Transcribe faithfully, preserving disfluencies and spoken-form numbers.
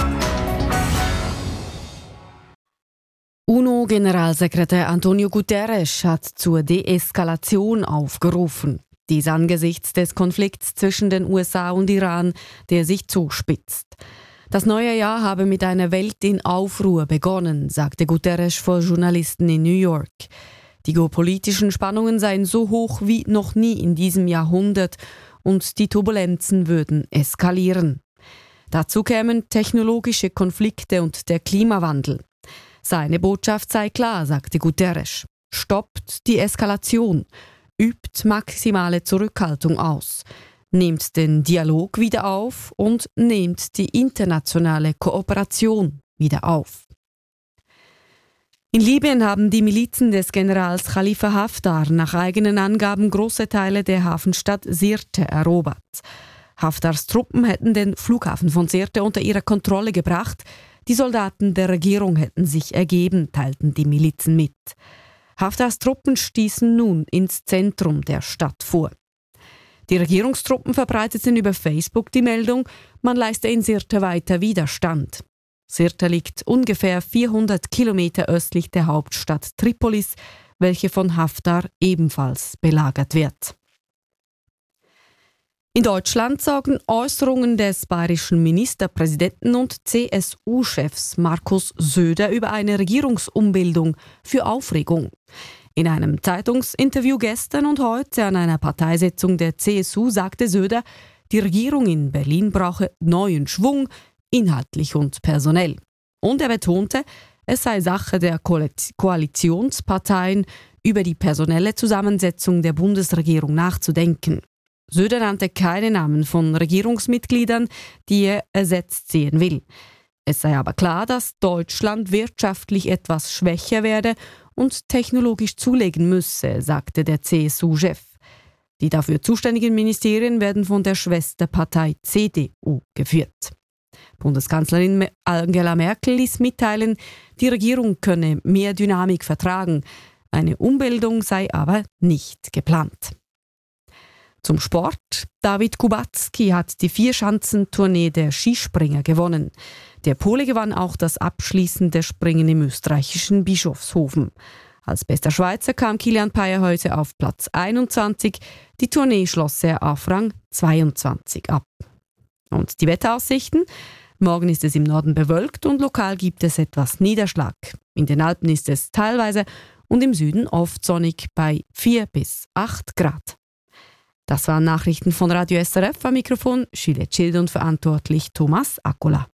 UNO-Generalsekretär Antonio Guterres hat zur Deeskalation aufgerufen. Dies angesichts des Konflikts zwischen den U S A und Iran, der sich zuspitzt. Das neue Jahr habe mit einer Welt in Aufruhr begonnen, sagte Guterres vor Journalisten in New York. Die geopolitischen Spannungen seien so hoch wie noch nie in diesem Jahrhundert und die Turbulenzen würden eskalieren. Dazu kämen technologische Konflikte und der Klimawandel. Seine Botschaft sei klar, sagte Guterres. Stoppt die Eskalation, übt maximale Zurückhaltung aus, nehmt den Dialog wieder auf und nehmt die internationale Kooperation wieder auf. In Libyen haben die Milizen des Generals Khalifa Haftar nach eigenen Angaben große Teile der Hafenstadt Sirte erobert. Haftars Truppen hätten den Flughafen von Sirte unter ihre Kontrolle gebracht. Die Soldaten der Regierung hätten sich ergeben, teilten die Milizen mit. Haftars Truppen stießen nun ins Zentrum der Stadt vor. Die Regierungstruppen verbreiteten über Facebook die Meldung, man leiste in Sirte weiter Widerstand. Sirte liegt ungefähr vierhundert Kilometer östlich der Hauptstadt Tripolis, welche von Haftar ebenfalls belagert wird. In Deutschland sorgen Äußerungen des bayerischen Ministerpräsidenten und C S U-Chefs Markus Söder über eine Regierungsumbildung für Aufregung. In einem Zeitungsinterview gestern und heute an einer Parteisitzung der C S U sagte Söder, die Regierung in Berlin brauche neuen Schwung, inhaltlich und personell. Und er betonte, es sei Sache der Koalitionsparteien, über die personelle Zusammensetzung der Bundesregierung nachzudenken. Söder nannte keine Namen von Regierungsmitgliedern, die er ersetzt sehen will. Es sei aber klar, dass Deutschland wirtschaftlich etwas schwächer werde und technologisch zulegen müsse, sagte der C S U-Chef. Die dafür zuständigen Ministerien werden von der Schwesterpartei C D U geführt. Bundeskanzlerin Angela Merkel ließ mitteilen, die Regierung könne mehr Dynamik vertragen. Eine Umbildung sei aber nicht geplant. Zum Sport. David Kubacki hat die Vierschanzentournee der Skispringer gewonnen. Der Pole gewann auch das abschließende Springen im österreichischen Bischofshofen. Als bester Schweizer kam Kilian Payer heute auf Platz einundzwanzig. Die Tournee schloss er auf Rang zweiundzwanzig ab. Und die Wetteraussichten? Morgen ist es im Norden bewölkt und lokal gibt es etwas Niederschlag. In den Alpen ist es teilweise und im Süden oft sonnig bei vier bis acht Grad. Das waren Nachrichten von Radio S R F, am Mikrofon Gilles Schild und verantwortlich Thomas Accola.